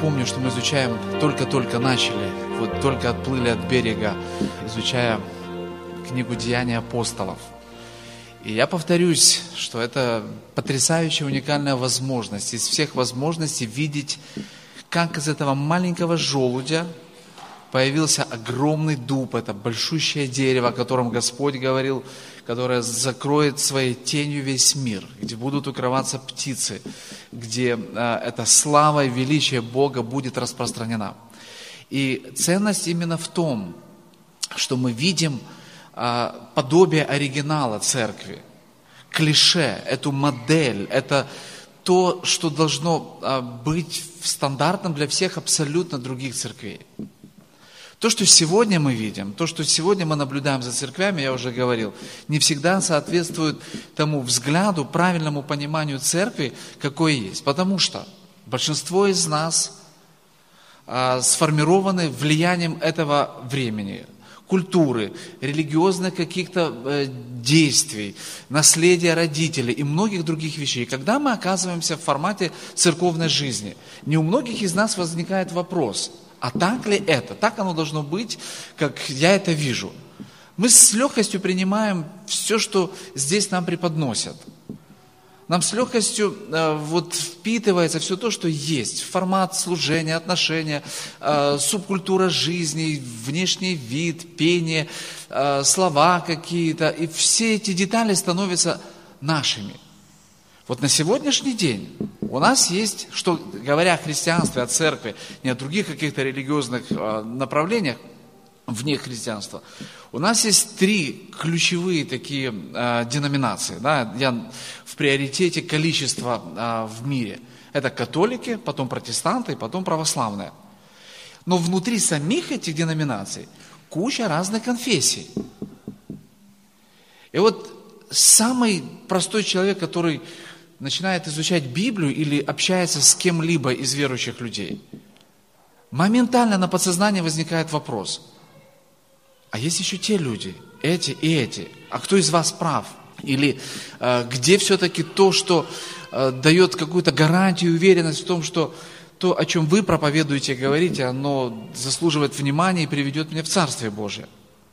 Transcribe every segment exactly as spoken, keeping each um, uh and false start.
напомню, что мы изучаем, только-только начали, вот только отплыли от берега, изучая книгу «Деяния апостолов». И я повторюсь, что это потрясающая, уникальная возможность из всех возможностей видеть, как из этого маленького желудя появился огромный дуб, это большущее дерево, о котором Господь говорил, которое закроет своей тенью весь мир, где будут укрываться птицы, где э, эта слава и величие Бога будет распространена. И ценность именно в том, что мы видим э, подобие оригинала церкви, клише, эту модель, это то, что должно э, быть стандартным для всех абсолютно других церквей. То, что сегодня мы видим, то, что сегодня мы наблюдаем за церквями, я уже говорил, не всегда соответствует тому взгляду, правильному пониманию церкви, какой есть. Потому что большинство из нас а, сформированы влиянием этого времени, культуры, религиозных каких-то э, действий, наследия родителей и многих других вещей. Когда мы оказываемся в формате церковной жизни, не у многих из нас возникает вопрос – а так ли это? Так оно должно быть, как я это вижу. Мы с легкостью принимаем все, что здесь нам преподносят. Нам с легкостью э, вот впитывается все то, что есть. Формат служения, отношения, э, субкультура жизни, внешний вид, пение, э, слова какие-то. И все эти детали становятся нашими. Вот на сегодняшний день у нас есть, что говоря о христианстве, о церкви, не о других каких-то религиозных направлениях вне христианства, у нас есть три ключевые такие э, деноминации. Да? Я в приоритете количества э, в мире. Это католики, потом протестанты и потом православные. Но внутри самих этих деноминаций куча разных конфессий. И вот самый простой человек, который начинает изучать Библию или общается с кем-либо из верующих людей, моментально на подсознании возникает вопрос: а есть еще те люди, эти и эти, а кто из вас прав? Или э, где все-таки то, что э, дает какую-то гарантию и уверенность в том, что то, о чем вы проповедуете и говорите, оно заслуживает внимания и приведет меня в Царствие Божие?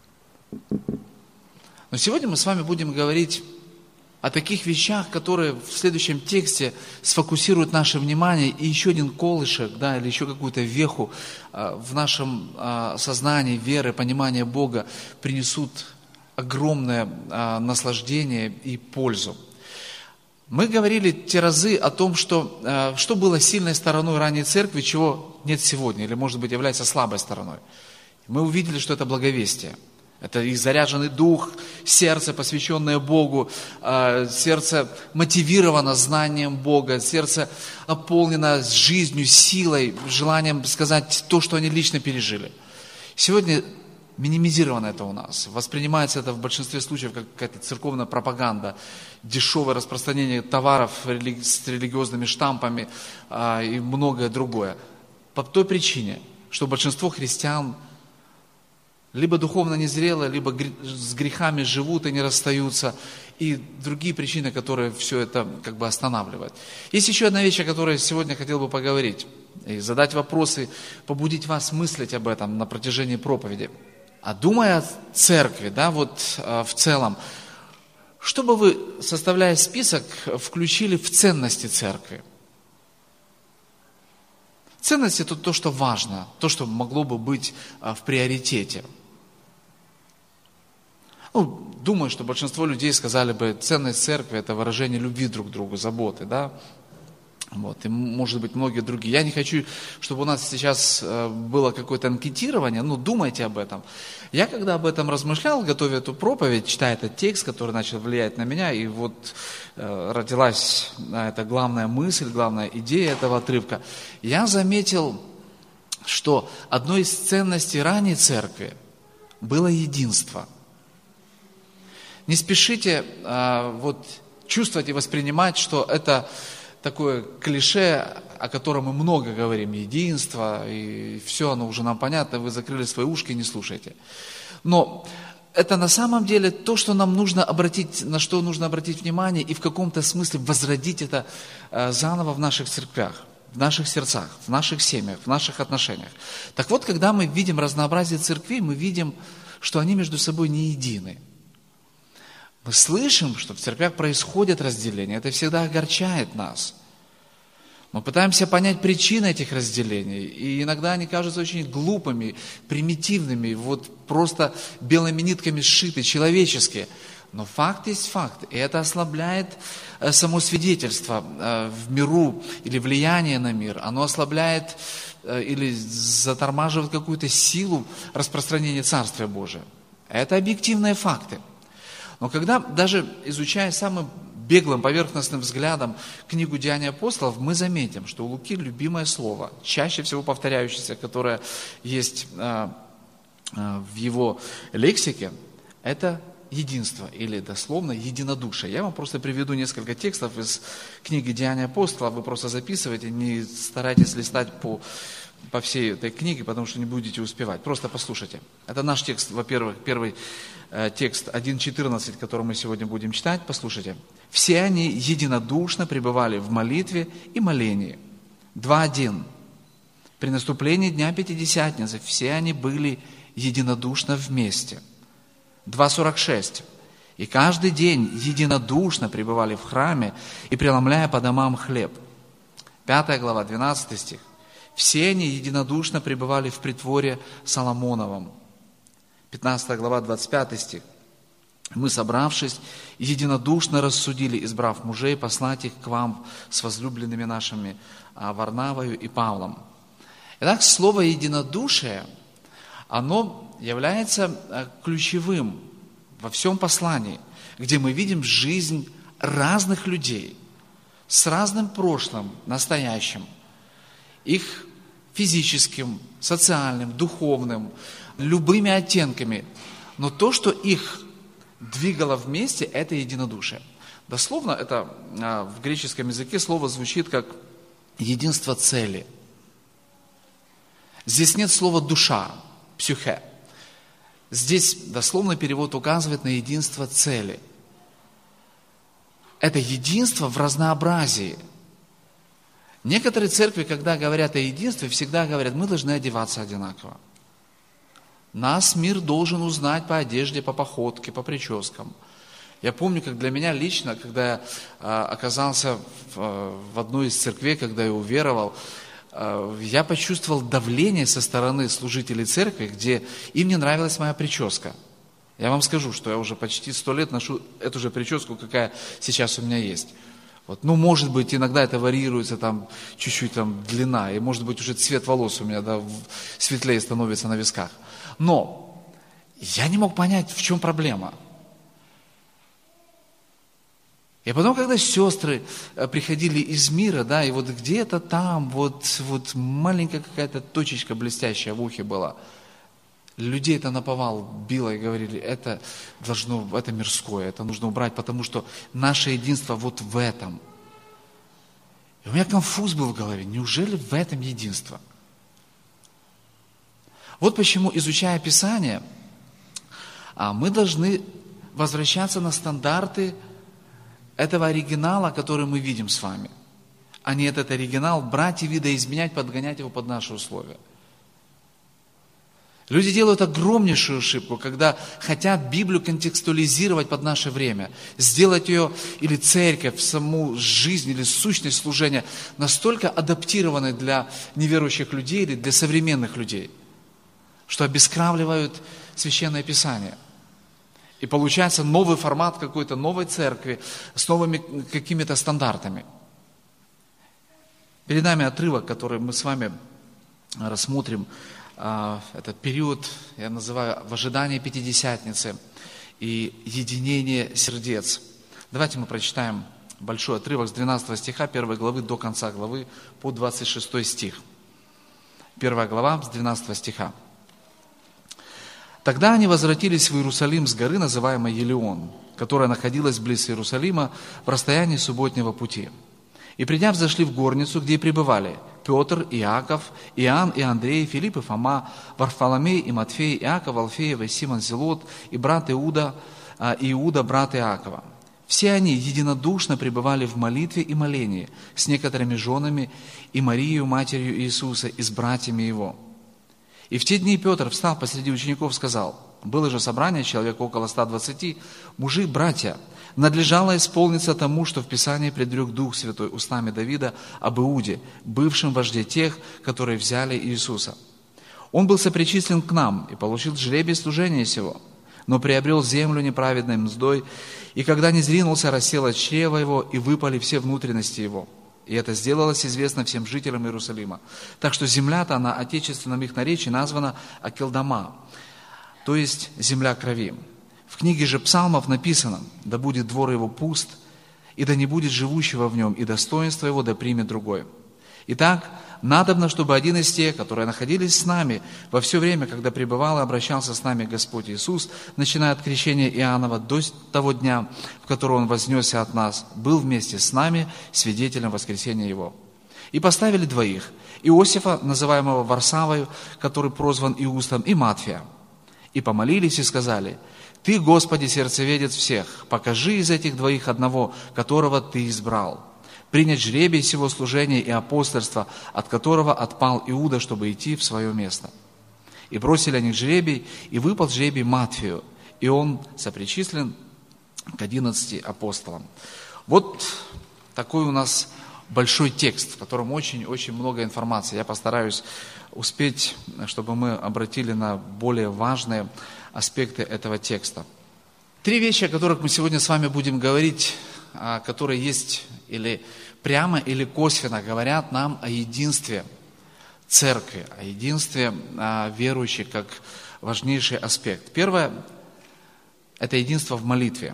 Но сегодня мы с вами будем говорить о таких вещах, которые в следующем тексте сфокусируют наше внимание, и еще один колышек, да, или еще какую-то веху а, в нашем а, сознании, веры, понимания Бога принесут огромное а, наслаждение и пользу. Мы говорили те разы о том, что, а, что было сильной стороной ранней церкви, чего нет сегодня, или, может быть, является слабой стороной. Мы увидели, что это благовестие. Это и заряженный дух, сердце, посвященное Богу, сердце мотивировано знанием Бога, сердце наполнено жизнью, силой, желанием сказать то, что они лично пережили. Сегодня минимизировано это у нас. Воспринимается это в большинстве случаев как какая-то церковная пропаганда, дешевое распространение товаров с религиозными штампами и многое другое. По той причине, что большинство христиан либо духовно незрелые, либо с грехами живут и не расстаются, и другие причины, которые все это как бы останавливают. Есть еще одна вещь, о которой сегодня хотел бы поговорить, и задать вопросы, побудить вас мыслить об этом на протяжении проповеди. А думая о церкви, да, вот в целом, что бы вы, составляя список, включили в ценности церкви? Ценность – это то, что важно, то, что могло бы быть в приоритете. Ну, думаю, что большинство людей сказали бы, ценность церкви – это выражение любви друг к другу, заботы, да? Вот, и, может быть, многие другие. Я не хочу, чтобы у нас сейчас было какое-то анкетирование, ну, думайте об этом. Я, когда об этом размышлял, готовя эту проповедь, читая этот текст, который начал влиять на меня, и вот э, родилась э, эта главная мысль, главная идея этого отрывка, я заметил, что одной из ценностей ранней церкви было единство. Не спешите э, вот, чувствовать и воспринимать, что это такое клише, о котором мы много говорим, единство, и все оно уже нам понятно, вы закрыли свои ушки и не слушаете. Но это на самом деле то, что нам нужно обратить, на что нужно обратить внимание и в каком-то смысле возродить это э, заново в наших церквях. в наших сердцах, в наших семьях, в наших отношениях. Так вот, когда мы видим разнообразие церквей, мы видим, что они между собой не едины. Мы слышим, что в церквях происходит разделение, это всегда огорчает нас. Мы пытаемся понять причины этих разделений, и иногда они кажутся очень глупыми, примитивными, вот просто белыми нитками сшиты, человеческие. Но факт есть факт, и это ослабляет само свидетельство в миру или влияние на мир. Оно ослабляет или затормаживает какую-то силу распространения Царствия Божия. Это объективные факты. Но когда, даже изучая самым беглым, поверхностным взглядом книгу «Деяния апостолов», мы заметим, что у Луки любимое слово, чаще всего повторяющееся, которое есть в его лексике, это единство, или дословно единодушие. Я вам просто приведу несколько текстов из книги «Деяния апостолов», вы просто записывайте, не старайтесь листать по, по всей этой книге, потому что не будете успевать. Просто послушайте. Это наш текст, во-первых, первый э, текст один четырнадцать, который мы сегодня будем читать. Послушайте. «Все они единодушно пребывали в молитве и молении». два один. «При наступлении Дня Пятидесятницы все они были единодушно вместе». два сорок шесть. «И каждый день единодушно пребывали в храме и преломляя по домам хлеб». пятая глава, двенадцатый стих. «Все они единодушно пребывали в притворе Соломоновом». пятнадцатая глава, двадцать пятый стих. «Мы, собравшись, единодушно рассудили, избрав мужей, послать их к вам с возлюбленными нашими Варнавою и Павлом». Итак, слово «единодушие», оно является ключевым во всем послании, где мы видим жизнь разных людей с разным прошлым, настоящим, их физическим, социальным, духовным, любыми оттенками. Но то, что их двигало вместе, это единодушие. Дословно это в греческом языке слово звучит как единство цели. Здесь нет слова душа, псюхе. Здесь дословный перевод указывает на единство цели. Это единство в разнообразии. Некоторые церкви, когда говорят о единстве, всегда говорят, мы должны одеваться одинаково. Нас мир должен узнать по одежде, по походке, по прическам. Я помню, как для меня лично, когда я а, оказался в, в одной из церквей, когда я уверовал, а, я почувствовал давление со стороны служителей церкви, где им не нравилась моя прическа. Я вам скажу, что я уже почти сто лет ношу эту же прическу, какая сейчас у меня есть. Вот, ну, может быть, иногда это варьируется, там, чуть-чуть там длина, и может быть уже цвет волос у меня да, светлее становится на висках. Но я не мог понять, в чем проблема. И потом, когда сестры приходили из мира, да, и вот где-то там вот, вот маленькая какая-то точечка блестящая в ухе была, людей это наповал, било и говорили, это должно, это мирское, это нужно убрать, потому что наше единство вот в этом. И у меня конфуз был в голове, неужели в этом единство? Вот почему, изучая Писание, мы должны возвращаться на стандарты этого оригинала, который мы видим с вами, а не этот оригинал брать и видоизменять, подгонять его под наши условия. Люди делают огромнейшую ошибку, когда хотят Библию контекстуализировать под наше время, сделать ее или церковь, саму жизнь или сущность служения настолько адаптированной для неверующих людей или для современных людей, что обескравливают Священное Писание. И получается новый формат какой-то новой церкви с новыми какими-то стандартами. Перед нами отрывок, который мы с вами рассмотрим, этот период, я называю, в ожидании Пятидесятницы и единение сердец. Давайте мы прочитаем большой отрывок с двенадцатого стиха первой главы до конца главы по двадцать шестой стих. Первая глава с двенадцатого стиха. «Тогда они возвратились в Иерусалим с горы, называемой Елеон, которая находилась близ Иерусалима в расстоянии субботнего пути. И придя, взошли в горницу, где и пребывали Петр, Иаков, Иоанн и Андрей, Филипп и Фома, Варфоломей и Матфей, Иаков, Алфеев и Симон Зелот, и брат Иуда, и Иуда, брат Иакова. Все они единодушно пребывали в молитве и молении с некоторыми женами и Марией, матерью Иисуса, и с братьями Его. И в те дни Петр, встав посреди учеников, сказал: было же собрание, человек около ста двадцати, мужи, братья, надлежало исполниться тому, что в Писании предрек Дух Святой устами Давида об Иуде, бывшем вожде тех, которые взяли Иисуса. Он был сопричислен к нам и получил жребий служения сего, но приобрел землю неправедной мздой, и когда не зринулся, рассело чрево его, и выпали все внутренности его. И это сделалось известно всем жителям Иерусалима. Так что земля-то на отечественном их наречии названа Акелдама, то есть земля крови. В книге же Псалмов написано: да будет двор его пуст, и да не будет живущего в нем, и достоинство его да примет другой. Итак, надобно, чтобы один из тех, которые находились с нами во все время, когда пребывал и обращался с нами Господь Иисус, начиная от крещения Иоаннова до того дня, в который Он вознесся от нас, был вместе с нами свидетелем воскресения Его. И поставили двоих: Иосифа, называемого Варсавою, который прозван Иустом, и Матфия. И помолились и сказали: Ты, Господи, сердцеведец всех, покажи из этих двоих одного, которого Ты избрал, принять жребий сего служения и апостольства, от которого отпал Иуда, чтобы идти в свое место. И бросили они жребий, и выпал жребий Матфею, и он сопричислен к одиннадцати апостолам. Вот такой у нас большой текст, в котором очень-очень много информации. Я постараюсь успеть, чтобы мы обратили на более важные аспекты этого текста. Три вещи, о которых мы сегодня с вами будем говорить, которые есть или прямо, или косвенно говорят нам о единстве церкви, о единстве верующих как важнейший аспект. Первое – это единство в молитве.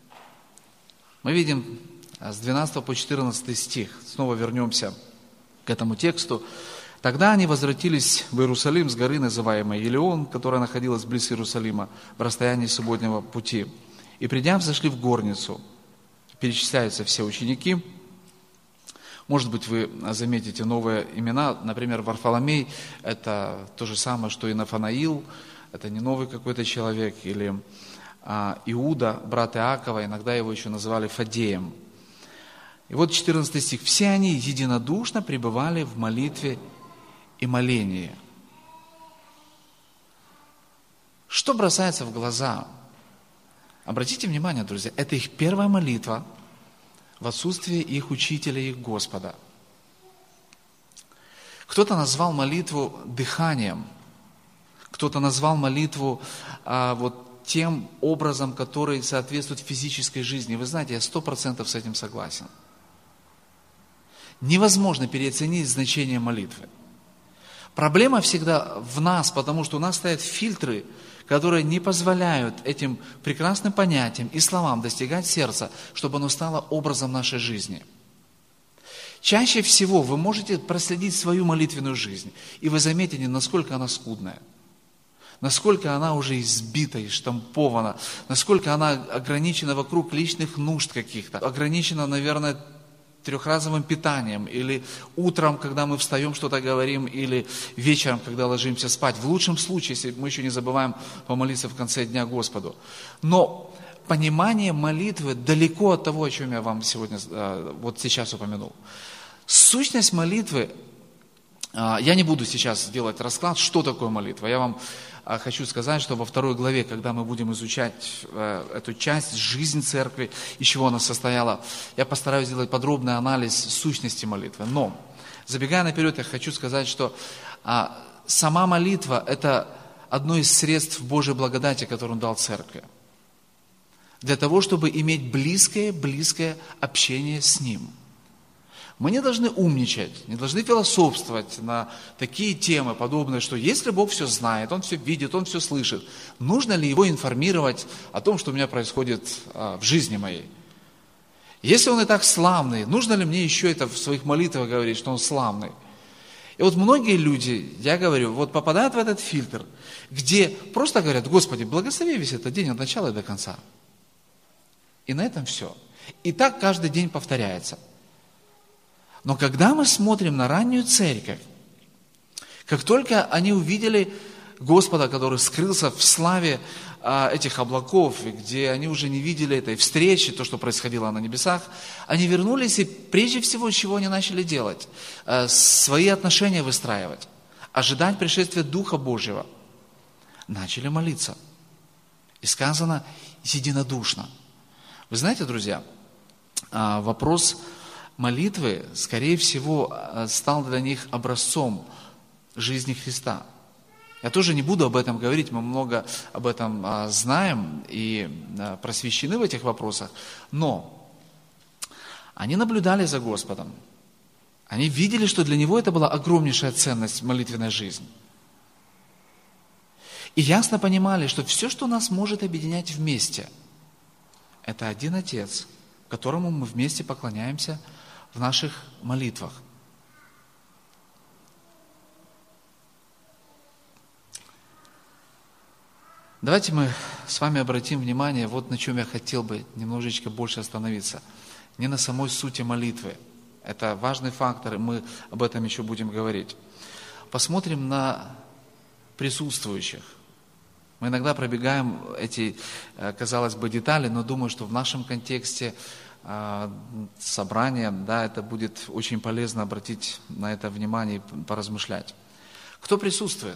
Мы видим с двенадцатого по четырнадцатый стих, снова вернемся к этому тексту. Тогда они возвратились в Иерусалим с горы, называемой Елеон, которая находилась близ Иерусалима, в расстоянии субботнего пути. И придя, взошли в горницу. Перечисляются все ученики. Может быть, вы заметите новые имена. Например, Варфоломей – это то же самое, что и Нафанаил. Это не новый какой-то человек. Или а, Иуда, брат Иакова, иногда его еще называли Фадеем. И вот четырнадцатый стих. «Все они единодушно пребывали в молитве и молении». Что бросается в глаза? Обратите внимание, друзья, это их первая молитва в отсутствии их учителя, их Господа. Кто-то назвал молитву дыханием, кто-то назвал молитву а, вот тем образом, который соответствует физической жизни. Вы знаете, я сто процентов с этим согласен. Невозможно переоценить значение молитвы. Проблема всегда в нас, потому что у нас стоят фильтры, которые не позволяют этим прекрасным понятиям и словам достигать сердца, чтобы оно стало образом нашей жизни. Чаще всего вы можете проследить свою молитвенную жизнь, и вы заметите, насколько она скудная, насколько она уже избита, штампована, насколько она ограничена вокруг личных нужд каких-то, ограничена, наверное, трехразовым питанием, или утром, когда мы встаем, что-то говорим, или вечером, когда ложимся спать. В лучшем случае, если мы еще не забываем помолиться в конце дня Господу. Но понимание молитвы далеко от того, о чем я вам сегодня, вот сейчас упомянул. Сущность молитвы, я не буду сейчас делать расклад, что такое молитва. Я вам хочу сказать, что во второй главе, когда мы будем изучать эту часть, жизнь церкви, из чего она состояла, я постараюсь сделать подробный анализ сущности молитвы. Но, забегая наперед, я хочу сказать, что сама молитва – это одно из средств Божьей благодати, которую Он дал церкви. Для того, чтобы иметь близкое-близкое общение с Ним. Мы не должны умничать, не должны философствовать на такие темы, подобные, что если Бог все знает, Он все видит, Он все слышит, нужно ли Его информировать о том, что у меня происходит а, в жизни моей? Если Он и так славный, нужно ли мне еще это в своих молитвах говорить, что Он славный? И вот многие люди, я говорю, вот попадают в этот фильтр, где просто говорят: Господи, благослови весь этот день от начала и до конца. И на этом все. И так каждый день повторяется. Но когда мы смотрим на раннюю церковь, как только они увидели Господа, который скрылся в славе а, этих облаков, и где они уже не видели этой встречи, то, что происходило на небесах, они вернулись, и прежде всего, чего они начали делать? А, свои отношения выстраивать, ожидать пришествия Духа Божьего. Начали молиться. И сказано единодушно. Вы знаете, друзья, а, вопрос молитвы, скорее всего, стал для них образцом жизни Христа. Я тоже не буду об этом говорить, мы много об этом а, знаем и а, просвещены в этих вопросах, но они наблюдали за Господом, они видели, что для Него это была огромнейшая ценность молитвенной жизни. И ясно понимали, что все, что нас может объединять вместе, это один Отец, которому мы вместе поклоняемся в наших молитвах. Давайте мы с вами обратим внимание, вот на чем я хотел бы немножечко больше остановиться. Не на самой сути молитвы. Это важный фактор, и мы об этом еще будем говорить. Посмотрим на присутствующих. Мы иногда пробегаем эти, казалось бы, детали, но думаю, что в нашем контексте собрания, да, это будет очень полезно обратить на это внимание и поразмышлять. Кто присутствует?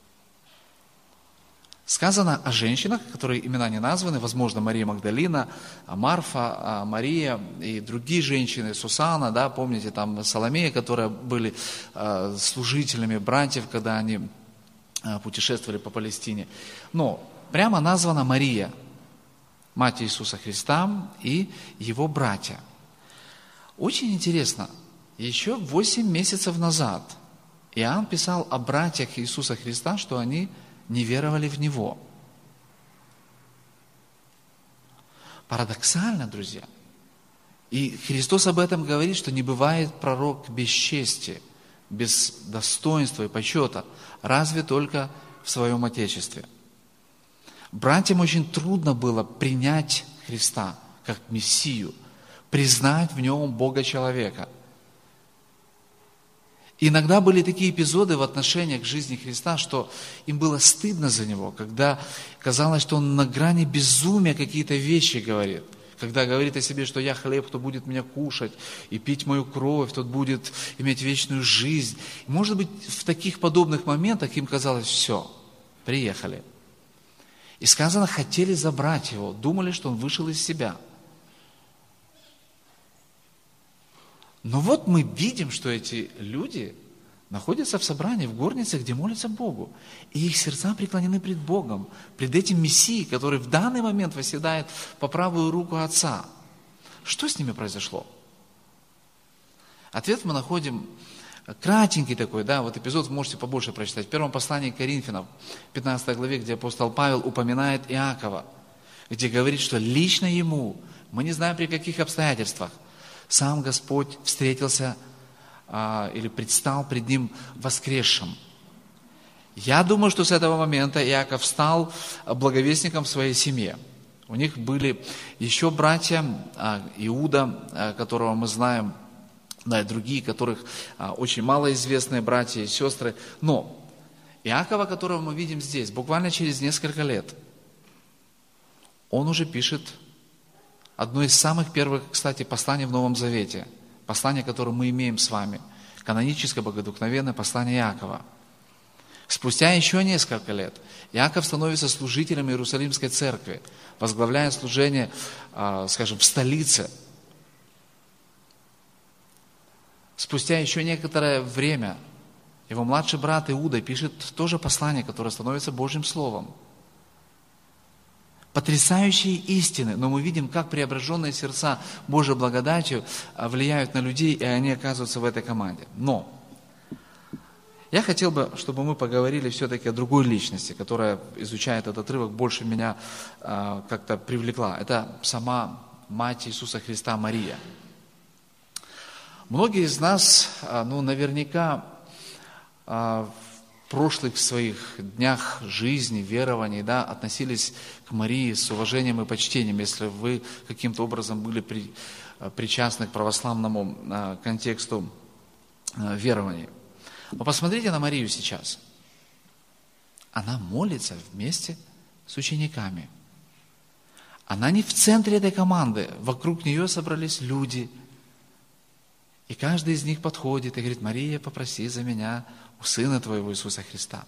Сказано о женщинах, которые имена не названы, возможно, Мария Магдалина, Марфа, Мария и другие женщины, Сусанна, да, помните, там Соломея, которые были служителями братьев, когда они путешествовали по Палестине. Но прямо названа Мария, мать Иисуса Христа и его братья. Очень интересно, еще восемь месяцев назад Иоанн писал о братьях Иисуса Христа, что они не веровали в Него. Парадоксально, друзья. И Христос об этом говорит, что не бывает пророк без чести, без достоинства и почета, разве только в своем Отечестве. Братьям очень трудно было принять Христа как Мессию, признать в Нем Бога-человека. И иногда были такие эпизоды в отношениях к жизни Христа, что им было стыдно за Него, когда казалось, что Он на грани безумия какие-то вещи говорит. Когда говорит о себе, что я хлеб, кто будет меня кушать и пить мою кровь, тот будет иметь вечную жизнь. И, может быть, в таких подобных моментах им казалось, все, приехали. И сказано, хотели забрать Его, думали, что Он вышел из себя. Но вот мы видим, что эти люди находятся в собрании, в горнице, где молятся Богу. И их сердца преклонены пред Богом, пред этим Мессией, который в данный момент восседает по правую руку Отца. Что с ними произошло? Ответ мы находим кратенький такой, да, вот эпизод можете побольше прочитать. В первом послании к Коринфянам, пятнадцатой главе, где апостол Павел упоминает Иакова, где говорит, что лично ему, мы не знаем при каких обстоятельствах, сам Господь встретился а, или предстал пред ним воскресшим. Я думаю, что с этого момента Иаков стал благовестником в своей семье. У них были еще братья, а, Иуда, а, которого мы знаем, да, и другие, которых а, очень малоизвестные братья и сестры. Но Иакова, которого мы видим здесь, буквально через несколько лет, он уже пишет одно из самых первых, кстати, посланий в Новом Завете. Послание, которое мы имеем с вами. Каноническое, богодухновенное послание Иакова. Спустя еще несколько лет Иаков становится служителем Иерусалимской церкви, возглавляя служение, скажем, в столице. Спустя еще некоторое время его младший брат Иуда пишет тоже послание, которое становится Божьим Словом. Потрясающие истины, но мы видим, как преображенные сердца Божьей благодатью влияют на людей, и они оказываются в этой команде. Но я хотел бы, чтобы мы поговорили все-таки о другой личности, которая, изучая этот отрывок, больше меня а, как-то привлекла. Это сама мать Иисуса Христа Мария. Многие из нас, а, ну, наверняка, а, в прошлых своих днях жизни, верований, да, относились к Марии с уважением и почтением, если вы каким-то образом были при, причастны к православному а, контексту а, верований. Но посмотрите на Марию сейчас. она молится вместе с учениками. Она не в центре этой команды. Вокруг нее собрались люди. И каждый из них подходит и говорит: Мария, попроси за меня у Сына Твоего Иисуса Христа.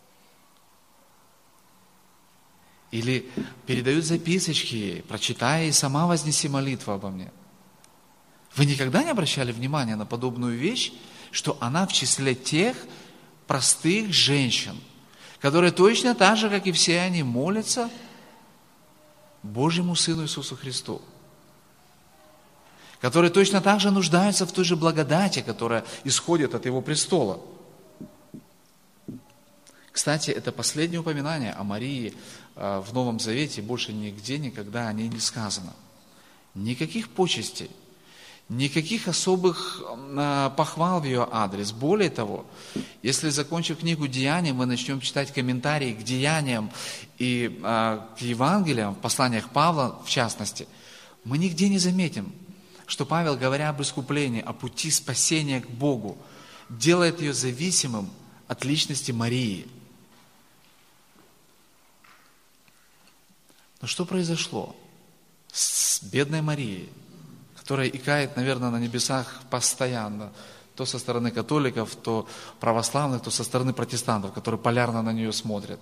Или передают записочки: прочитай и сама вознеси молитву обо мне. Вы никогда не обращали внимания на подобную вещь, что она в числе тех простых женщин, которые точно так же, как и все они, молятся Божьему Сыну Иисусу Христу, которые точно так же нуждаются в той же благодати, которая исходит от Его престола. Кстати, это последнее упоминание о Марии в Новом Завете, больше нигде никогда о ней не сказано. Никаких почестей, никаких особых похвал в ее адрес. Более того, если, закончив книгу Деяний, мы начнем читать комментарии к Деяниям и к Евангелиям, в посланиях Павла в частности, мы нигде не заметим, что Павел, говоря об искуплении, о пути спасения к Богу, делает ее зависимым от личности Марии. Но что произошло с бедной Марией, которая икает, наверное, на небесах постоянно, то со стороны католиков, то православных, то со стороны протестантов, которые полярно на нее смотрят?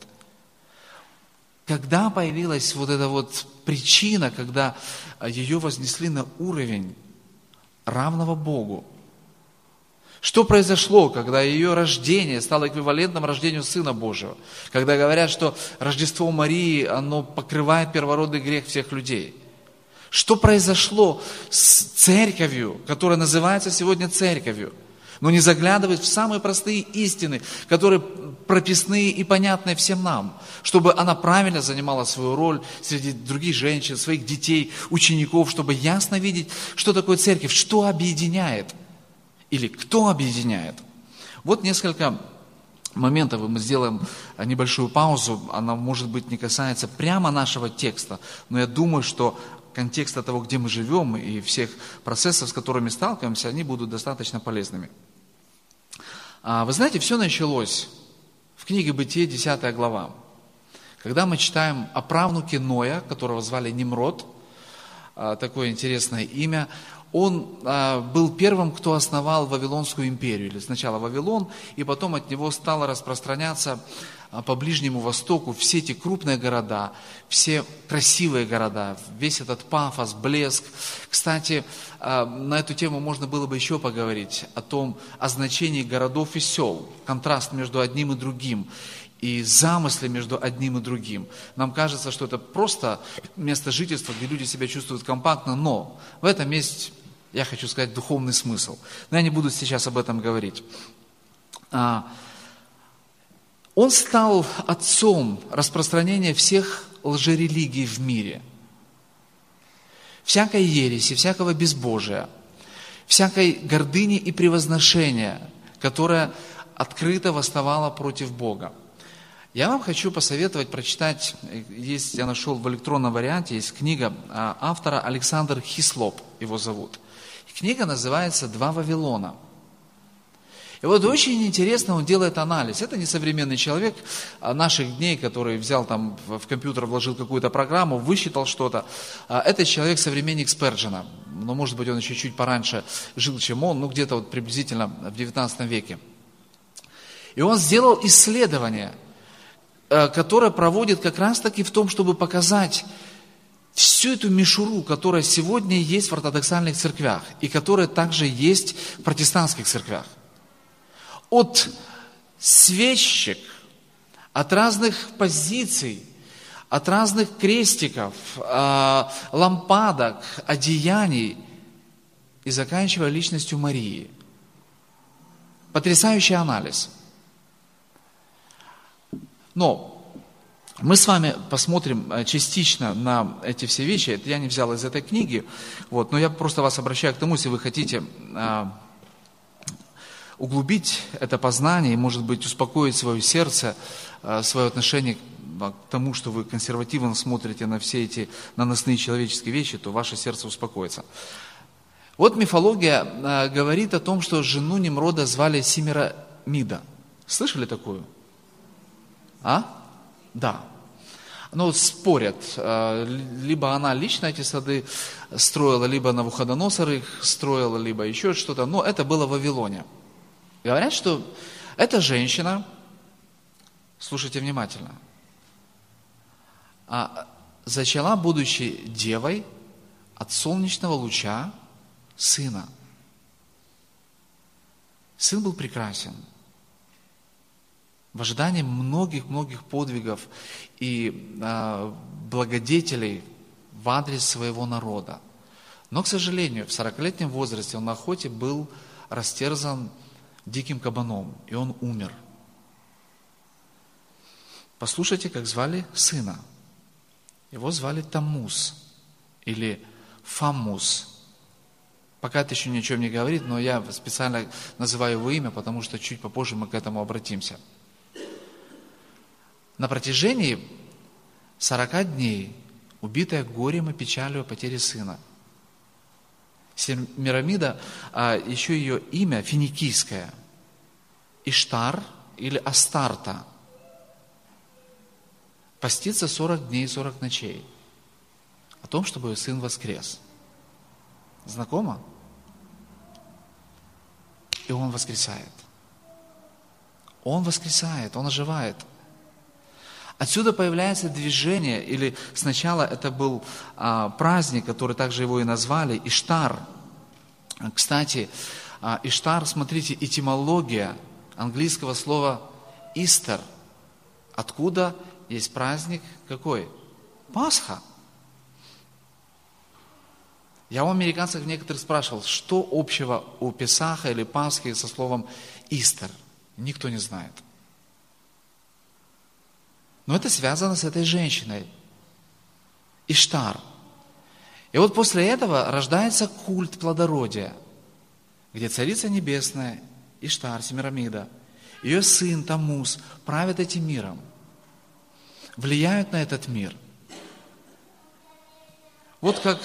Когда появилась вот эта вот причина, когда ее вознесли на уровень равного Богу? Что произошло, когда ее рождение стало эквивалентным рождению Сына Божьего? Когда говорят, что Рождество Марии, оно покрывает первородный грех всех людей. Что произошло с церковью, которая называется сегодня церковью, но не заглядывает в самые простые истины, которые прописные и понятные всем нам, чтобы она правильно занимала свою роль среди других женщин, своих детей, учеников, чтобы ясно видеть, что такое церковь, что объединяет или кто объединяет. Вот несколько моментов, и мы сделаем небольшую паузу. Она, может быть, не касается прямо нашего текста, но я думаю, что контекста того, где мы живем, и всех процессов, с которыми сталкиваемся, они будут достаточно полезными. Вы знаете, все началось в книге Бытие, десятая глава, когда мы читаем о правнуке Ноя, которого звали Nimrod, такое интересное имя. Он был первым, кто основал Вавилонскую империю, или сначала Вавилон, и потом от него стало распространяться по Ближнему Востоку все эти крупные города, все красивые города, весь этот пафос, блеск. Кстати, на эту тему можно было бы еще поговорить, о том, о значении городов и сел, контраст между одним и другим, и замыслы между одним и другим. Нам кажется, что это просто место жительства, где люди себя чувствуют компактно, но в этом есть, я хочу сказать, духовный смысл. Но я не буду сейчас об этом говорить. Он стал отцом распространения всех лжерелигий в мире. Всякой ереси, всякого безбожия, всякой гордыни и превозношения, которая открыто восставала против Бога. Я вам хочу посоветовать прочитать, есть, я нашел в электронном варианте, есть книга автора Александр Хислоп, его зовут. Книга называется «Два Вавилона». И вот очень интересно он делает анализ. Это не современный человек наших дней, который взял там в компьютер, вложил какую-то программу, высчитал что-то. Это человек, современник Сперджена. Но, может быть, он еще чуть пораньше жил, чем он, ну, где-то вот приблизительно в девятнадцатом веке. И он сделал исследование, которое проводит как раз-таки в том, чтобы показать всю эту мишуру, которая сегодня есть в ортодоксальных церквях, и которая также есть в протестантских церквях. От свечек, от разных позиций, от разных крестиков, лампадок, одеяний и заканчивая личностью Марии. Потрясающий анализ. Но мы с вами посмотрим частично на эти все вещи. Это я не взял из этой книги, вот, но я просто вас обращаю к тому, если вы хотите углубить это познание и, может быть, успокоить свое сердце, свое отношение к тому, что вы консервативно смотрите на все эти наносные человеческие вещи, то ваше сердце успокоится. Вот мифология говорит о том, что жену Нимрода звали Семирамида. Слышали такую? А? Да. Но спорят, либо она лично эти сады строила, либо Навуходоносор их строила, либо еще что-то, но это было в Вавилоне. Говорят, что эта женщина, слушайте внимательно, зачала, будучи девой, от солнечного луча сына. Сын был прекрасен. В ожидании многих-многих подвигов и э, благодетелей в адрес своего народа. Но, к сожалению, в сорокалетнем возрасте он на охоте был растерзан диким кабаном, и он умер. Послушайте, как звали сына. Его звали Таммуз или Фаммуз. Пока это еще ни о чем не говорит, но я специально называю его имя, потому что чуть попозже мы к этому обратимся. На протяжении сорока дней, убитая горем и печалью о потере сына, Семирамида, а еще ее имя финикийское, Иштар или Астарта, постится сорок дней и сорок ночей о том, чтобы ее сын воскрес. Знакомо? И он воскресает. Он воскресает, он оживает. Отсюда появляется движение, или сначала это был а, праздник, который также его и назвали, Иштар. Кстати, а, Иштар, смотрите, этимология английского слова Easter. Откуда есть праздник какой? Пасха. Я у американцев некоторых спрашивал, что общего у Песаха или Пасхи со словом Easter. Никто не знает. Но это связано с этой женщиной, Иштар. И вот после этого рождается культ плодородия, где Царица Небесная, Иштар, Семирамида, ее сын Таммуз правят этим миром, влияют на этот мир. Вот как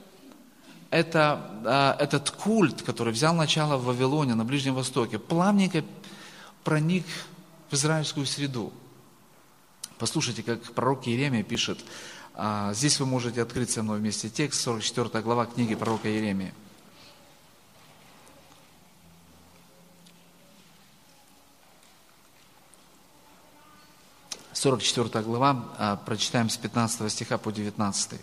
это, этот культ, который взял начало в Вавилоне, на Ближнем Востоке, плавненько проник в израильскую среду. Послушайте, как пророк Иеремия пишет. Здесь вы можете открыть со мной вместе текст, сорок четвёртая глава книги пророка Иеремии. сорок четвёртая глава, прочитаем с пятнадцатого стиха по девятнадцатый.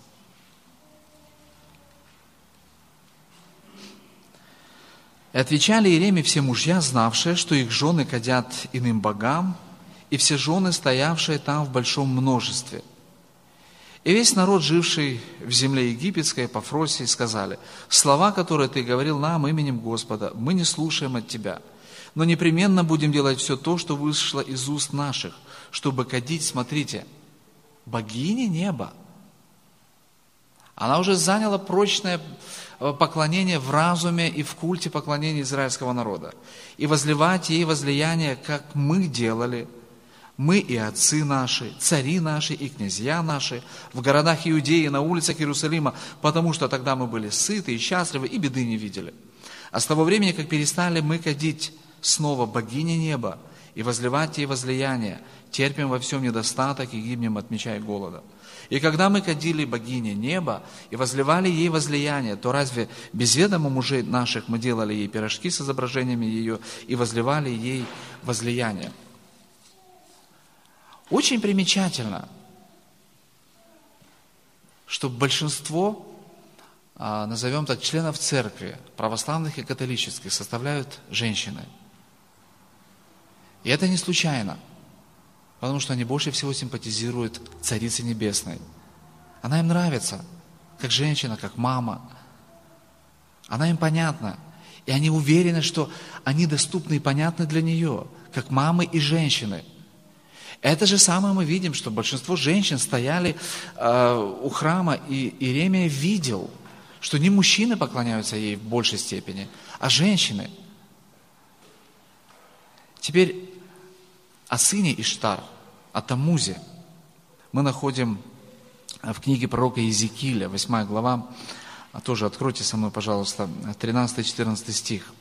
«И отвечали Иеремии все мужья, знавшие, что их жены кадят иным богам, и все жены, стоявшие там в большом множестве. И весь народ, живший в земле египетской, по Фросии, сказали: слова, которые ты говорил нам именем Господа, мы не слушаем от тебя, но непременно будем делать все то, что вышло из уст наших, чтобы кадить, смотрите, богини неба». Она уже заняла прочное поклонение в разуме и в культе поклонения израильского народа. И возливать ей возлияние, как мы делали, мы и отцы наши, цари наши и князья наши, в городах Иудеи, на улицах Иерусалима, потому что тогда мы были сыты и счастливы, и беды не видели. А с того времени, как перестали мы кадить снова богине неба и возливать ей возлияние, терпим во всем недостаток и гибнем от меча и голода. И когда мы кадили богине неба и возливали ей возлияние, то разве без ведома мужей наших мы делали ей пирожки с изображениями ее и возливали ей возлияние? Очень примечательно, что большинство, назовем так, членов церкви, православных и католических, составляют женщины. И это не случайно, потому что они больше всего симпатизируют Царице Небесной. Она им нравится, как женщина, как мама. Она им понятна. И они уверены, что они доступны и понятны для нее, как мамы и женщины. Это же самое мы видим, что большинство женщин стояли э, у храма, и Иеремия видел, что не мужчины поклоняются ей в большей степени, а женщины. Теперь о сыне Иштар, о Таммузе мы находим в книге пророка Иезекииля, восьмая глава, тоже откройте со мной, пожалуйста, тринадцатый-четырнадцатый стих.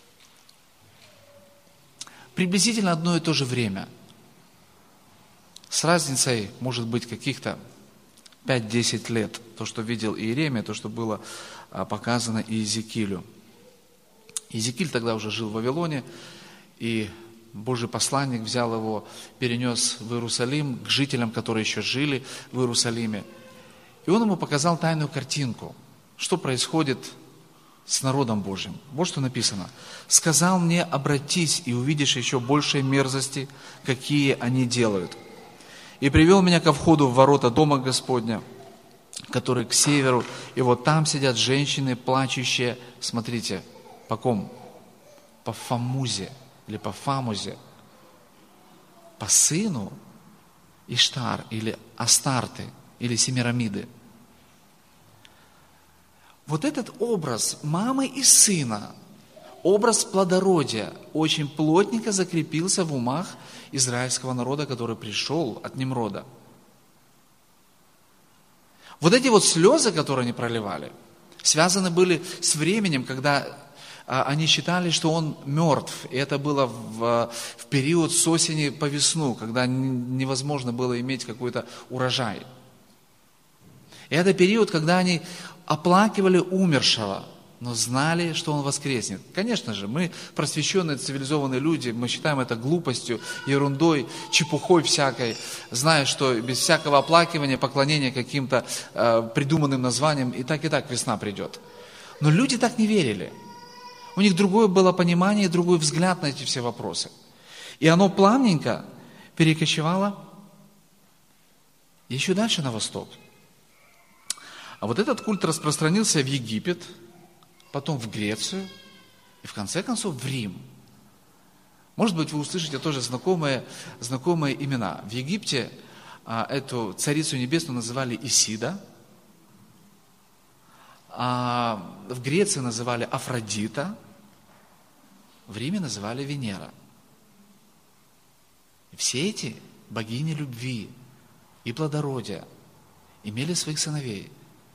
Приблизительно одно и то же время. с разницей, может быть, каких-то пять-десять лет. То, что видел Иеремия, то, что было показано Иезекиилю. Иезекииль тогда уже жил в Вавилоне, и Божий посланник взял его, перенес в Иерусалим к жителям, которые еще жили в Иерусалиме. И он ему показал тайную картинку, что происходит с народом Божьим. Вот что написано. «Сказал мне, обратись, и увидишь еще большие мерзости, какие они делают. И привел меня ко входу в ворота дома Господня, который к северу, и вот там сидят женщины, плачущие». Смотрите, по ком? По Фамузе, или по Фамузе. По сыну Иштар, или Астарты, или Семирамиды. Вот этот образ мамы и сына, образ плодородия, очень плотненько закрепился в умах израильского народа, который пришел от Немрода. Вот эти вот слезы, которые они проливали, связаны были с временем, когда а, они считали, что он мертв. И это было в, в период с осени по весну, когда невозможно было иметь какой-то урожай. И это период, когда они оплакивали умершего, но знали, что он воскреснет. Конечно же, мы, просвещенные, цивилизованные люди, мы считаем это глупостью, ерундой, чепухой всякой, зная, что без всякого оплакивания, поклонения каким-то э, придуманным названиям и так и так весна придет. Но люди так не верили. У них другое было понимание, другой взгляд на эти все вопросы. И оно плавненько перекочевало еще дальше на восток. А вот этот культ распространился в Египет, потом в Грецию и в конце концов в Рим. Может быть, вы услышите тоже знакомые, знакомые имена. В Египте а, эту царицу небесную называли Исида, а в Греции называли Афродита, в Риме называли Венера. И все эти богини любви и плодородия имели своих сыновей.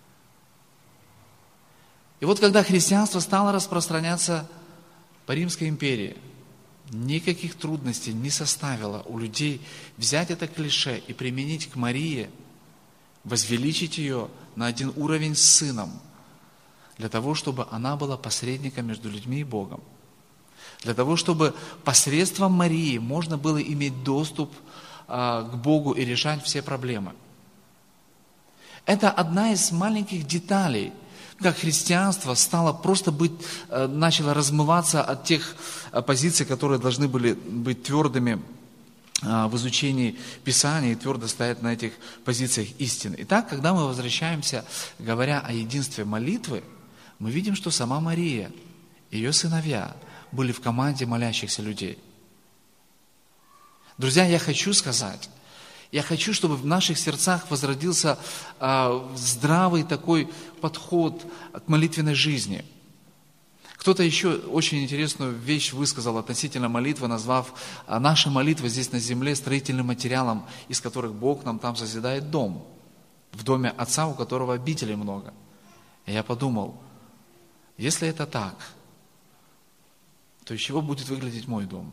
И вот когда христианство стало распространяться по Римской империи, никаких трудностей не составило у людей взять это клише и применить к Марии, возвеличить ее на один уровень с сыном, для того, чтобы она была посредником между людьми и Богом. Для того, чтобы посредством Марии можно было иметь доступ а, к Богу и решать все проблемы. Это одна из маленьких деталей, как христианство стало просто быть, начало размываться от тех позиций, которые должны были быть твердыми в изучении Писания и твердо стоять на этих позициях истины. Итак, когда мы возвращаемся, говоря о единстве молитвы, мы видим, что сама Мария, ее сыновья были в команде молящихся людей. Друзья, я хочу сказать, я хочу, чтобы в наших сердцах возродился а, здравый такой подход к молитвенной жизни. Кто-то еще очень интересную вещь высказал относительно молитвы, назвав а, наши молитвы здесь на земле строительным материалом, из которых Бог нам там созидает дом. В доме Отца, у которого обителей много. И я подумал, если это так, то из чего будет выглядеть мой дом?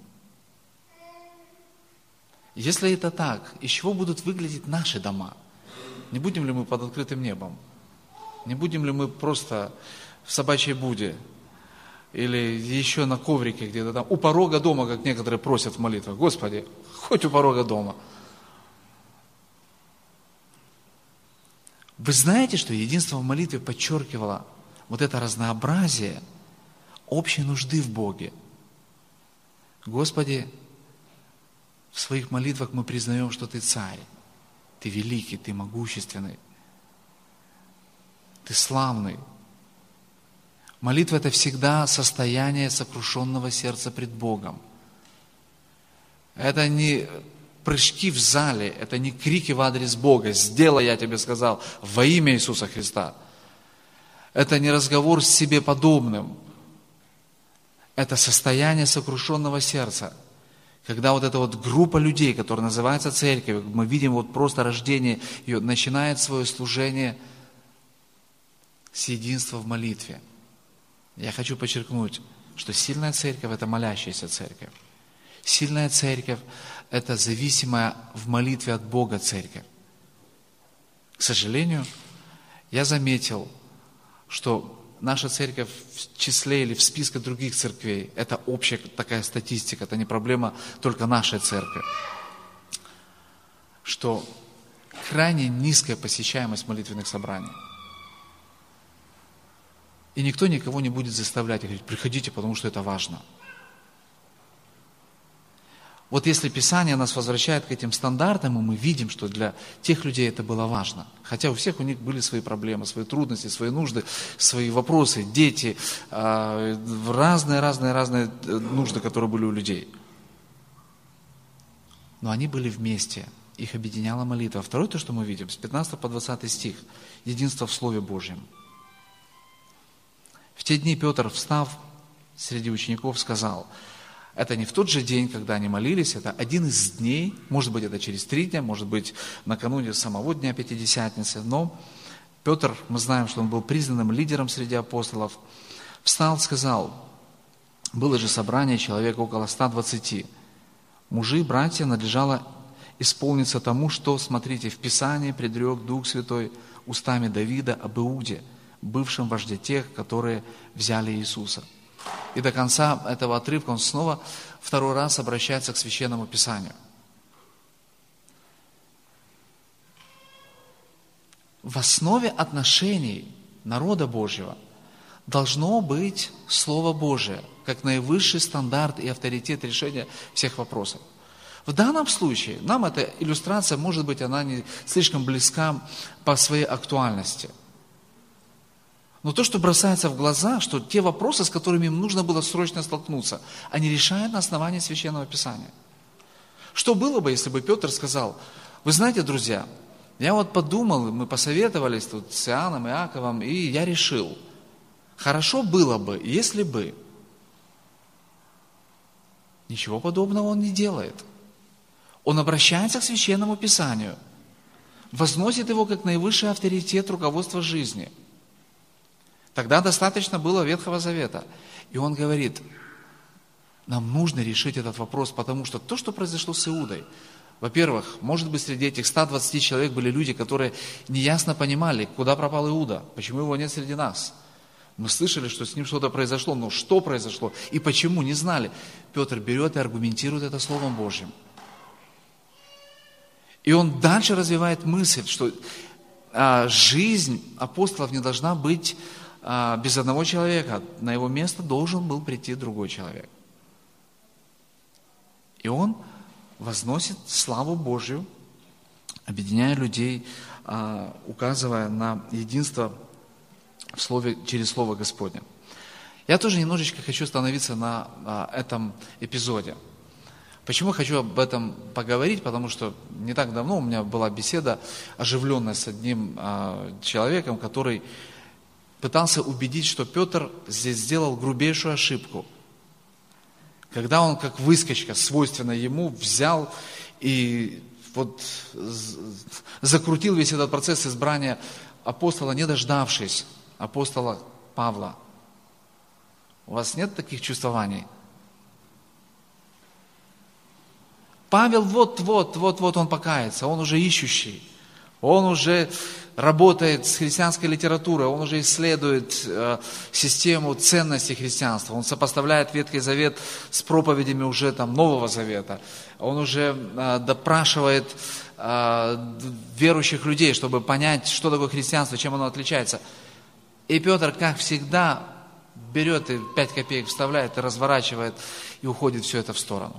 Если это так, из чего будут выглядеть наши дома? Не будем ли мы под открытым небом? Не будем ли мы просто в собачьей буде? Или еще на коврике где-то там, у порога дома, как некоторые просят в молитвах. Господи, хоть у порога дома. Вы знаете, что единство в молитве подчеркивало вот это разнообразие общей нужды в Боге. Господи, в своих молитвах мы признаем, что Ты царь, Ты великий, Ты могущественный, Ты славный. Молитва – это всегда состояние сокрушенного сердца пред Богом. Это не прыжки в зале, это не крики в адрес Бога. «Сделай, я тебе сказал, во имя Иисуса Христа». Это не разговор с себе подобным. Это состояние сокрушенного сердца. Когда вот эта вот группа людей, которая называется церковью, мы видим вот просто рождение ее, начинает свое служение с единства в молитве. Я хочу подчеркнуть, что сильная церковь – это молящаяся церковь. Сильная церковь – это зависимая в молитве от Бога церковь. К сожалению, я заметил, что наша церковь в числе или в списке других церквей – это общая такая статистика, это не проблема только нашей церкви, что крайне низкая посещаемость молитвенных собраний. И никто никого не будет заставлять и говорить: приходите, потому что это важно. Вот если Писание нас возвращает к этим стандартам, и мы видим, что для тех людей это было важно. Хотя у всех у них были свои проблемы, свои трудности, свои нужды, свои вопросы, дети, разные-разные-разные нужды, которые были у людей. Но они были вместе, их объединяла молитва. Второе, то, что мы видим, с пятнадцатого по двадцатый стих, единство в Слове Божьем. В те дни Петр, встав среди учеников, сказал: это не в тот же день, когда они молились, это один из дней, может быть, это через три дня, может быть, накануне самого дня Пятидесятницы, но Петр, мы знаем, что он был признанным лидером среди апостолов, встал, сказал: было же собрание человек около ста двадцати. Мужи, братья, надлежало исполниться тому, что, смотрите, в Писании предрек Дух Святой устами Давида об Иуде, бывшем вожде тех, которые взяли Иисуса. И до конца этого отрывка он снова второй раз обращается к Священному Писанию. В основе отношений народа Божьего должно быть Слово Божие, как наивысший стандарт и авторитет решения всех вопросов. В данном случае нам эта иллюстрация, может быть, она не слишком близка по своей актуальности. Но то, что бросается в глаза, что те вопросы, с которыми им нужно было срочно столкнуться, они решают на основании Священного Писания. Что было бы, если бы Петр сказал: вы знаете, друзья, я вот подумал, мы посоветовались тут с Иоанном, Иаковом, и я решил, хорошо было бы, если бы. Ничего подобного он не делает. Он обращается к Священному Писанию, возносит его как наивысший авторитет руководства жизни. Тогда достаточно было Ветхого Завета. И он говорит: нам нужно решить этот вопрос, потому что то, что произошло с Иудой, во-первых, может быть, среди этих ста двадцати человек были люди, которые неясно понимали, куда пропал Иуда, почему его нет среди нас. Мы слышали, что с ним что-то произошло, но что произошло и почему, не знали. Петр берет и аргументирует это Словом Божьим. И он дальше развивает мысль, что а, жизнь апостолов не должна быть а, без одного человека. На его место должен был прийти другой человек. И он возносит славу Божью, объединяя людей, а, указывая на единство в слове, через Слово Господне. Я тоже немножечко хочу остановиться на а, этом эпизоде. Почему хочу об этом поговорить? Потому что не так давно у меня была беседа оживленная с одним а, человеком, который пытался убедить, что Петр здесь сделал грубейшую ошибку. Когда он, как выскочка, свойственно ему, взял и вот закрутил весь этот процесс избрания апостола, не дождавшись апостола Павла. У вас нет таких чувствований? Павел вот-вот, вот-вот он покается, он уже ищущий, он уже работает с христианской литературой, он уже исследует э, систему ценностей христианства, он сопоставляет Ветхий Завет с проповедями уже там Нового Завета, он уже э, допрашивает э, верующих людей, чтобы понять, что такое христианство, чем оно отличается. И Петр, как всегда, берет и пять копеек вставляет, и разворачивает, и уходит все это в сторону.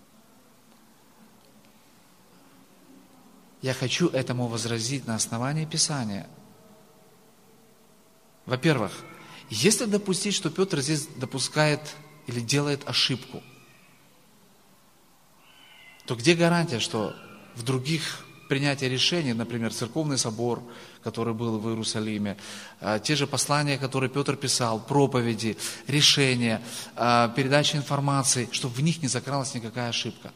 Я хочу этому возразить на основании Писания. Во-первых, если допустить, что Петр здесь допускает или делает ошибку, то где гарантия, что в других принятия решений, например, церковный собор, который был в Иерусалиме, те же послания, которые Петр писал, проповеди, решения, передача информации, чтобы в них не закралась никакая ошибка?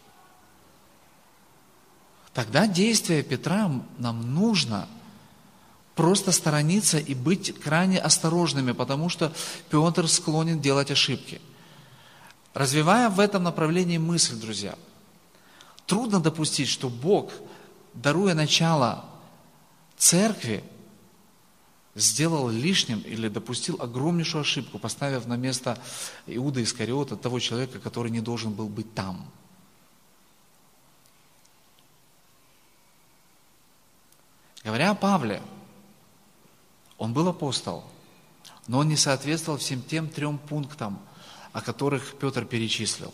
Тогда действия Петра нам нужно просто сторониться и быть крайне осторожными, потому что Петр склонен делать ошибки. Развивая в этом направлении мысль, друзья, трудно допустить, что Бог, даруя начало церкви, сделал лишним или допустил огромнейшую ошибку, поставив на место Иуда Искариота, того человека, который не должен был быть там. Говоря о Павле, он был апостол, но он не соответствовал всем тем трем пунктам, о которых Петр перечислил.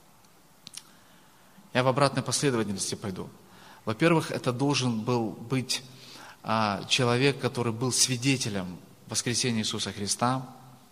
Я в обратной последовательности пойду. Во-первых, это должен был быть а, человек, который был свидетелем воскресения Иисуса Христа.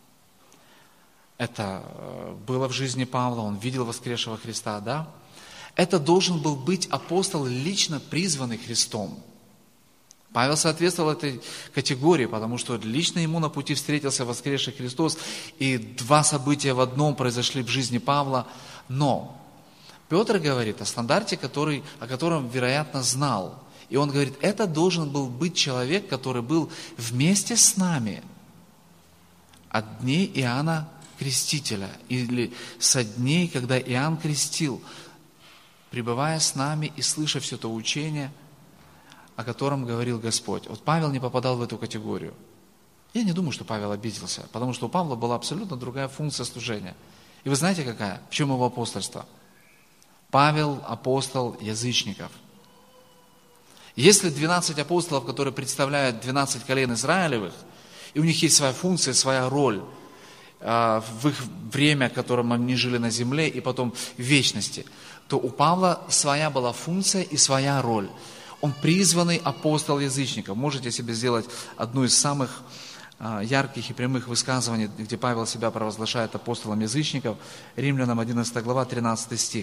Это а, было в жизни Павла, он видел воскресшего Христа, да? Это должен был быть апостол, лично призванный Христом. Павел соответствовал этой категории, потому что лично ему на пути встретился воскресший Христос, и два события в одном произошли в жизни Павла. Но Петр говорит о стандарте, который, о котором, вероятно, знал. И он говорит, это должен был быть человек, который был вместе с нами от дней Иоанна Крестителя, или со дней, когда Иоанн крестил, пребывая с нами и слыша все то учение, о котором говорил Господь. Вот Павел не попадал в эту категорию. Я не думаю, что Павел обиделся, потому что у Павла была абсолютно другая функция служения. И вы знаете какая? В чем его апостольство? Павел – апостол язычников. Если двенадцать апостолов, которые представляют двенадцать колен Израилевых, и у них есть своя функция, своя роль э, в их время, в котором они жили на земле, и потом в вечности, то у Павла своя была функция и своя роль. Он призванный апостол язычников. Можете себе сделать одну из самых а, ярких и прямых высказываний, где Павел себя провозглашает апостолом язычников. Римлянам одиннадцатая глава, тринадцатый стих.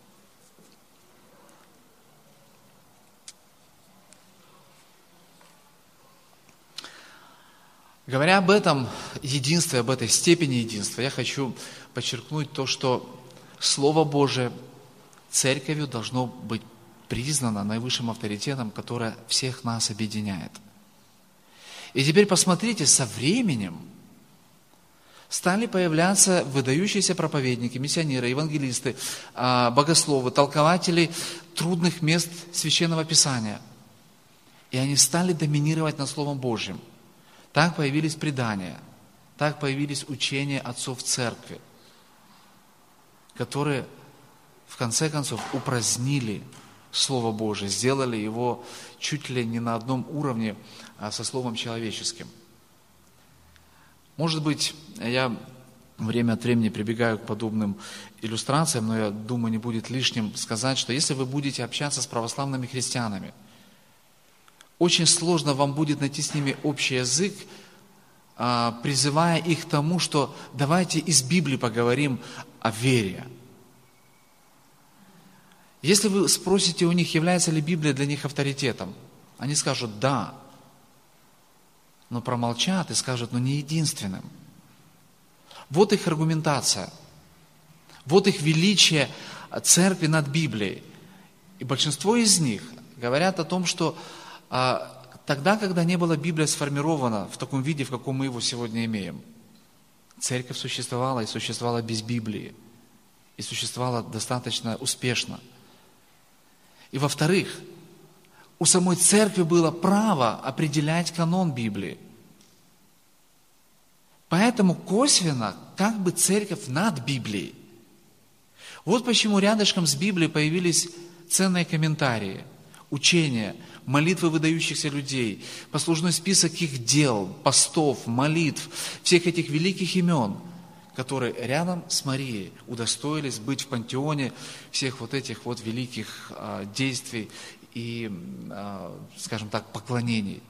Говоря об этом единстве, об этой степени единства, я хочу подчеркнуть то, что Слово Божие церковью должно быть признано наивысшим авторитетом, которое всех нас объединяет. И теперь посмотрите, со временем стали появляться выдающиеся проповедники, миссионеры, евангелисты, богословы, толкователи трудных мест Священного Писания. И они стали доминировать над Словом Божьим. Так появились предания, так появились учения отцов церкви, которые в конце концов упразднили Слово Божие, сделали его чуть ли не на одном уровне со Словом человеческим. Может быть, я время от времени прибегаю к подобным иллюстрациям, но я думаю, не будет лишним сказать, что если вы будете общаться с православными христианами, очень сложно вам будет найти с ними общий язык, призывая их к тому, что давайте из Библии поговорим о вере. Если вы спросите у них, является ли Библия для них авторитетом, они скажут «да», но промолчат и скажут «но не единственным». Вот их аргументация, вот их величие церкви над Библией. И большинство из них говорят о том, что а, тогда, когда не была Библия сформирована в таком виде, в каком мы его сегодня имеем, церковь существовала и существовала без Библии, и существовала достаточно успешно. И во-вторых, у самой церкви было право определять канон Библии. Поэтому косвенно, как бы церковь над Библией. Вот почему рядышком с Библией появились ценные комментарии, учения, молитвы выдающихся людей, послужной список их дел, постов, молитв, всех этих великих имен, которые рядом с Марией удостоились быть в пантеоне всех вот этих вот великих а, действий и, а, скажем так, поклонений.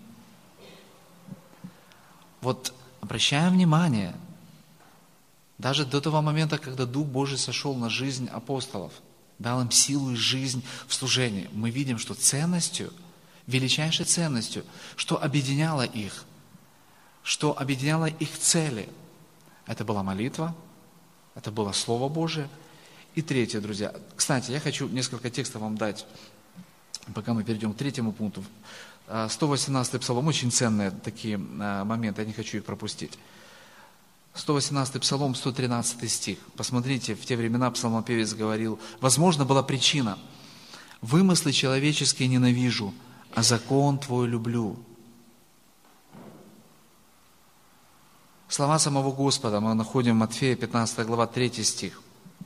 Вот обращаем внимание, даже до того момента, когда Дух Божий сошел на жизнь апостолов, дал им силу и жизнь в служении, мы видим, что ценностью, величайшей ценностью, что объединяло их, что объединяло их цели, это была молитва, это было Слово Божие. И третье, друзья. Кстати, я хочу несколько текстов вам дать, пока мы перейдем к третьему пункту. сто восемнадцатый Псалом, очень ценные такие моменты, я не хочу их пропустить. сто восемнадцатый Псалом, сто тринадцатый стих. Посмотрите, в те времена псалмопевец говорил: «Возможно, была причина. Вымыслы человеческие ненавижу, а закон Твой люблю». Слова самого Господа мы находим в Матфея, пятнадцатая глава, третий стих.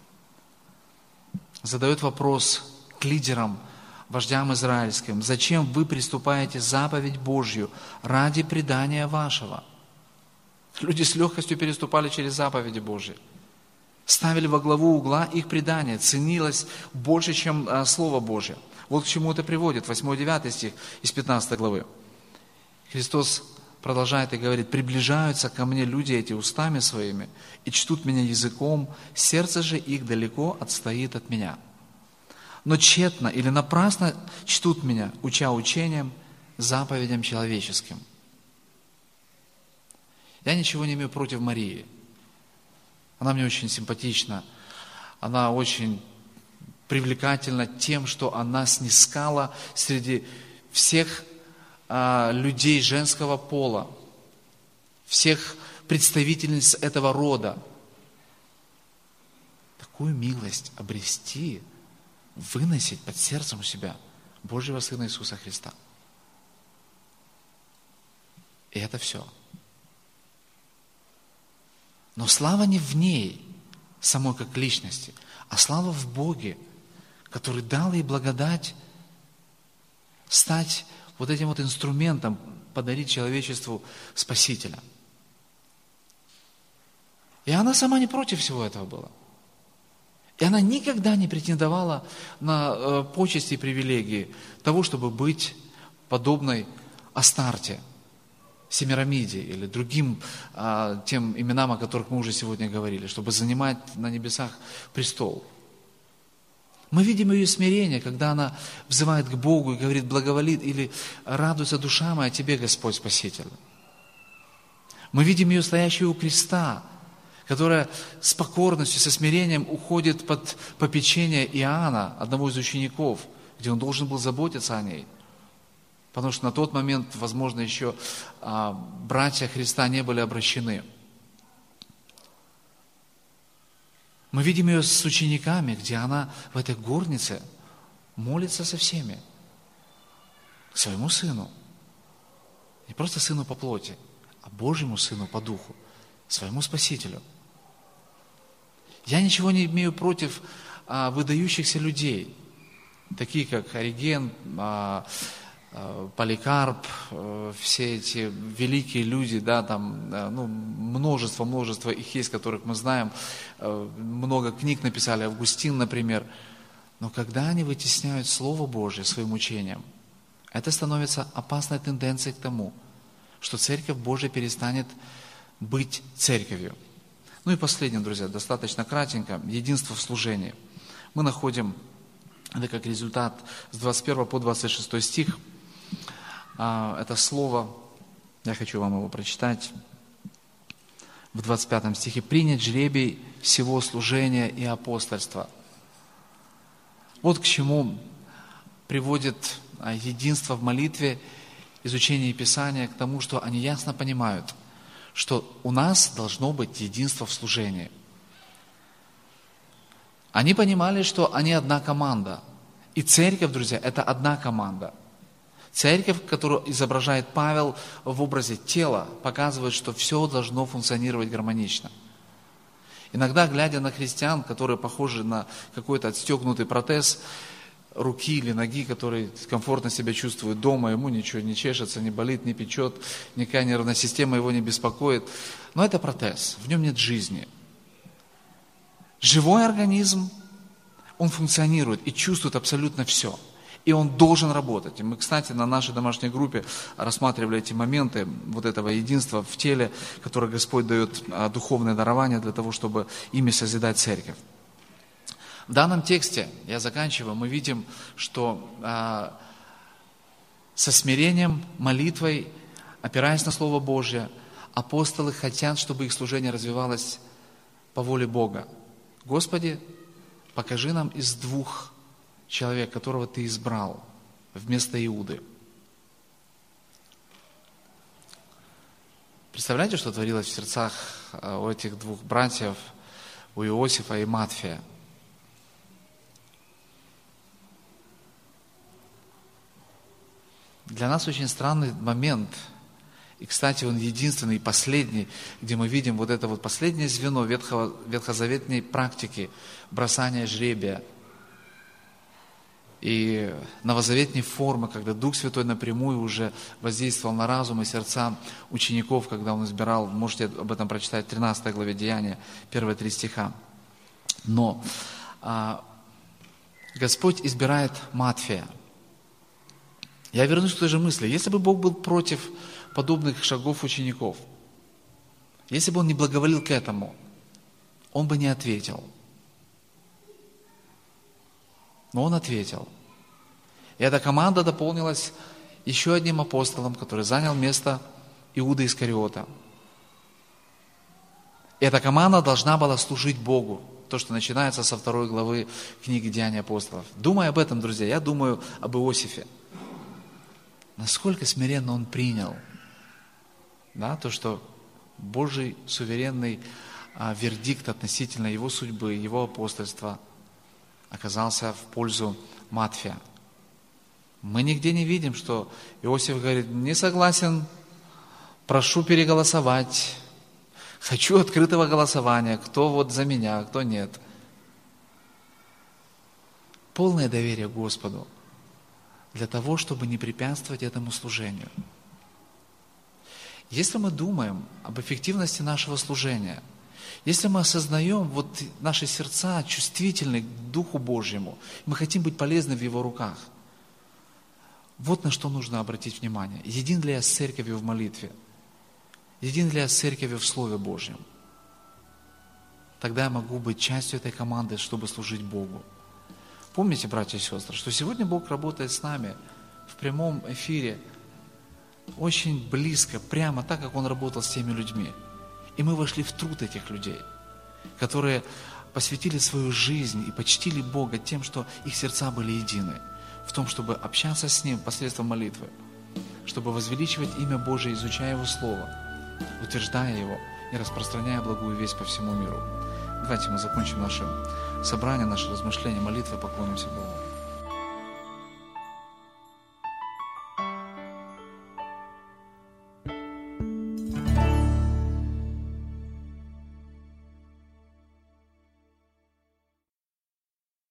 Задает вопрос к лидерам, вождям израильским: «Зачем вы приступаете заповедь Божью ради предания вашего?» Люди с легкостью переступали через заповеди Божьи. Ставили во главу угла их предание, ценилось больше, чем а, Слово Божье. Вот к чему это приводит. восьмой-девятый стих из пятнадцатой главы. Христос продолжает и говорит: «Приближаются ко мне люди эти устами своими и чтут меня языком, сердце же их далеко отстоит от меня. Но тщетно или напрасно чтут меня, уча учением, заповедям человеческим». Я ничего не имею против Марии. Она мне очень симпатична. Она очень привлекательна тем, что она снискала среди всех а, людей женского пола, всех представительниц этого рода, такую милость обрести, выносить под сердцем у себя Божьего Сына Иисуса Христа. И это все. Но слава не в ней, самой как личности, а слава в Боге, который дал ей благодать стать вот этим вот инструментом, подарить человечеству Спасителя. И она сама не против всего этого была. И она никогда не претендовала на э, почести и привилегии того, чтобы быть подобной Астарте, Семирамиде или другим а, тем именам, о которых мы уже сегодня говорили, чтобы занимать на небесах престол. Мы видим ее смирение, когда она взывает к Богу и говорит: «Благоволит» или «Радуется душа моя тебе, Господь Спаситель». Мы видим ее стоящую у креста, которая с покорностью, со смирением уходит под попечение Иоанна, одного из учеников, где он должен был заботиться о ней. Потому что на тот момент, возможно, еще а, братья Христа не были обращены. Мы видим ее с учениками, где она в этой горнице молится со всеми. К своему сыну. Не просто сыну по плоти, а Божьему сыну по духу, своему Спасителю. Я ничего не имею против а, выдающихся людей, такие как Ориген, а, Поликарп, все эти великие люди, да, там, ну, множество, множество их есть, которых мы знаем, много книг написали, Августин, например. Но когда они вытесняют Слово Божие своим учением, это становится опасной тенденцией к тому, что Церковь Божия перестанет быть церковью. Ну и последнее, друзья, достаточно кратенько, единство в служении. Мы находим, это как результат, с двадцать первого по двадцать шестой стих, это слово, я хочу вам его прочитать, в двадцать пятом стихе: «Принят жребий всего служения и апостольства». Вот к чему приводит единство в молитве, изучение Писания, к тому, что они ясно понимают, что у нас должно быть единство в служении. Они понимали, что они одна команда. И церковь, друзья, это одна команда. Церковь, которую изображает Павел в образе тела, показывает, что все должно функционировать гармонично. Иногда, глядя на христиан, которые похожи на какой-то отстегнутый протез руки или ноги, который комфортно себя чувствует дома, ему ничего не чешется, не болит, не печет, никакая нервная система его не беспокоит. Но это протез, в нем нет жизни. Живой организм, он функционирует и чувствует абсолютно все. И он должен работать. И мы, кстати, на нашей домашней группе рассматривали эти моменты вот этого единства в теле, которое Господь дает духовное дарование для того, чтобы ими созидать церковь. В данном тексте, я заканчиваю, мы видим, что а, со смирением, молитвой, опираясь на Слово Божье, апостолы хотят, чтобы их служение развивалось по воле Бога. Господи, покажи нам из двух человек, которого Ты избрал вместо Иуды. Представляете, что творилось в сердцах у этих двух братьев, у Иосифа и Матфея? Для нас очень странный момент. И, кстати, он единственный и последний, где мы видим вот это вот последнее звено ветхого, ветхозаветной практики бросания жребия. И новозаветной формы, когда Дух Святой напрямую уже воздействовал на разум и сердца учеников, когда Он избирал, можете об этом прочитать в тринадцатой главе Деяния, первые три стиха. Но а, Господь избирает Матфея. Я вернусь к той же мысли. Если бы Бог был против подобных шагов учеников, если бы Он не благоволил к этому, Он бы не ответил. Но Он ответил. И эта команда дополнилась еще одним апостолом, который занял место Иуды Искариота. И эта команда должна была служить Богу. То, что начинается со второй главы книги Деяний апостолов. Думая об этом, друзья, я думаю об Иосифе. Насколько смиренно он принял, да, то, что Божий суверенный а, вердикт относительно его судьбы, его апостольства оказался в пользу Матфея. Мы нигде не видим, что Иосиф говорит: не согласен, прошу переголосовать, хочу открытого голосования, кто вот за меня, кто нет. Полное доверие Господу для того, чтобы не препятствовать этому служению. Если мы думаем об эффективности нашего служения, если мы осознаем, вот наши сердца чувствительны к Духу Божьему, мы хотим быть полезны в Его руках, вот на что нужно обратить внимание. Един ли я с церковью в молитве? Един ли я с церковью в Слове Божьем? Тогда я могу быть частью этой команды, чтобы служить Богу. Помните, братья и сестры, что сегодня Бог работает с нами в прямом эфире очень близко, прямо так, как Он работал с теми людьми. И мы вошли в труд этих людей, которые посвятили свою жизнь и почтили Бога тем, что их сердца были едины, в том, чтобы общаться с Ним посредством молитвы, чтобы возвеличивать имя Божие, изучая Его Слово, утверждая Его и распространяя благую весть по всему миру. Давайте мы закончим наше собрание, наше размышление, молитвы, поклонимся Богу.